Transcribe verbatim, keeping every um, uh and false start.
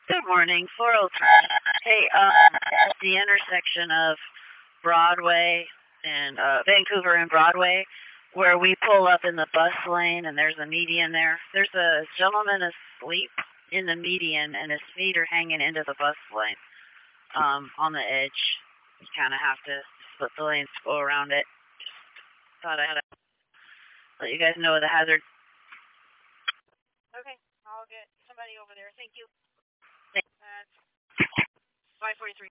Good morning, four oh three. Hey, um, at the intersection of Broadway and uh, Vancouver and Broadway, where we pull up in the bus lane and there's a median there, there's a gentleman asleep in the median and his feet are hanging into the bus lane um, on the edge. You kind of have to split the lanes to go around it. Just thought I had to let you guys know the hazard. Okay, I'll get somebody over there. Thank you. Thanks. That's five forty-three.